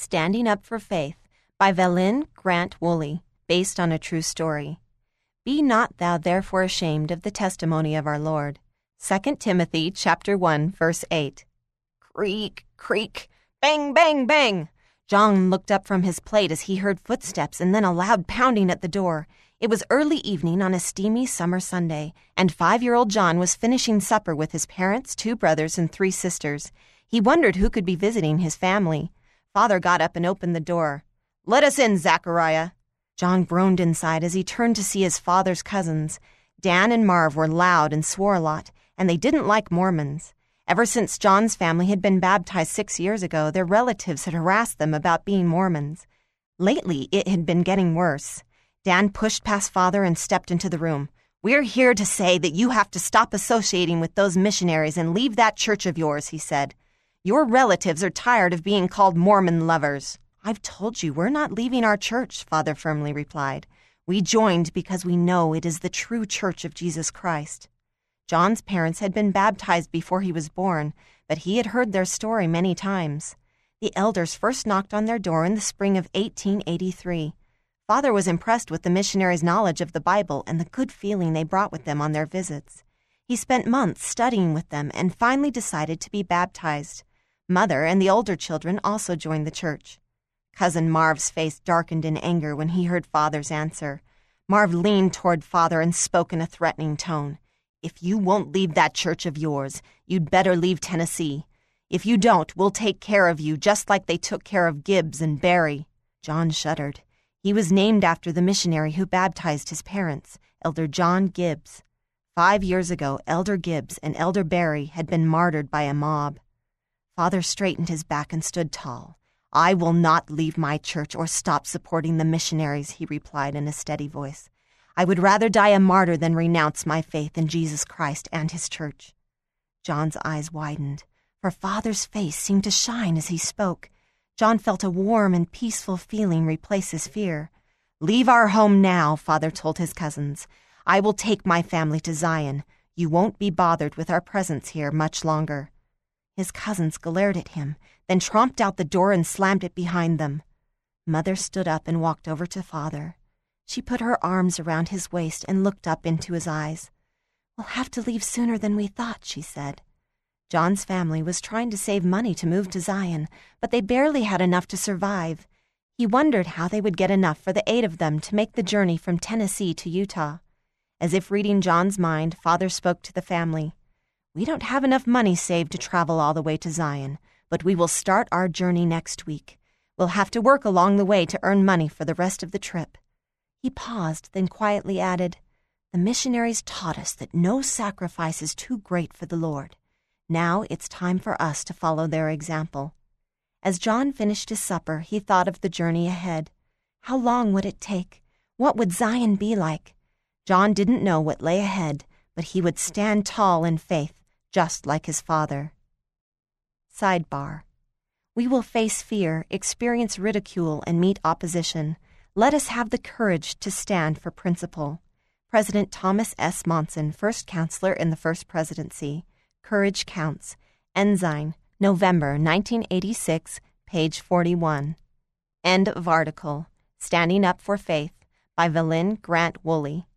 Standing Up for Faith by Velin Grant Woolley, based on a true story. Be not thou therefore ashamed of the testimony of our Lord. 2 Timothy chapter 1, verse 8. Creak, creak, bang, bang, bang. John looked up from his plate as he heard footsteps and then a loud pounding at the door. It was early evening on a steamy summer Sunday, and 5-year-old John was finishing supper with his parents, 2 brothers, and 3 sisters. He wondered who could be visiting his family. Father got up and opened the door. "Let us in, Zachariah." John groaned inside as he turned to see his father's cousins. Dan and Marv were loud and swore a lot, and they didn't like Mormons. Ever since John's family had been baptized 6 years ago, their relatives had harassed them about being Mormons. Lately, it had been getting worse. Dan pushed past Father and stepped into the room. "We're here to say that you have to stop associating with those missionaries and leave that church of yours," he said. "Your relatives are tired of being called Mormon lovers." "I've told you we're not leaving our church," Father firmly replied. "We joined because we know it is the true church of Jesus Christ." John's parents had been baptized before he was born, but he had heard their story many times. The elders first knocked on their door in the spring of 1883. Father was impressed with the missionaries' knowledge of the Bible and the good feeling they brought with them on their visits. He spent months studying with them and finally decided to be baptized. Mother and the older children also joined the church. Cousin Marv's face darkened in anger when he heard Father's answer. Marv leaned toward Father and spoke in a threatening tone. "If you won't leave that church of yours, you'd better leave Tennessee. If you don't, we'll take care of you just like they took care of Gibbs and Barry." John shuddered. He was named after the missionary who baptized his parents, Elder John Gibbs. 5 years ago, Elder Gibbs and Elder Barry had been martyred by a mob. Father straightened his back and stood tall. "I will not leave my church or stop supporting the missionaries," he replied in a steady voice. "I would rather die a martyr than renounce my faith in Jesus Christ and his church." John's eyes widened, for Father's face seemed to shine as he spoke. John felt a warm and peaceful feeling replace his fear. "Leave our home now," Father told his cousins. "I will take my family to Zion. You won't be bothered with our presence here much longer." His cousins glared at him, then tromped out the door and slammed it behind them. Mother stood up and walked over to Father. She put her arms around his waist and looked up into his eyes. "We'll have to leave sooner than we thought," she said. John's family was trying to save money to move to Zion, but they barely had enough to survive. He wondered how they would get enough for the 8 of them to make the journey from Tennessee to Utah. As if reading John's mind, Father spoke to the family. "We don't have enough money saved to travel all the way to Zion, but we will start our journey next week. We'll have to work along the way to earn money for the rest of the trip." He paused, then quietly added, "The missionaries taught us that no sacrifice is too great for the Lord. Now it's time for us to follow their example." As John finished his supper, he thought of the journey ahead. How long would it take? What would Zion be like? John didn't know what lay ahead, but he would stand tall in faith, just like his father. Sidebar. We will face fear, experience ridicule, and meet opposition. Let us have the courage to stand for principle. President Thomas S. Monson, first counselor in the First Presidency. Courage Counts. Ensign, November 1986, page 41. End of article. Standing Up for Faith by Velin Grant Woolley.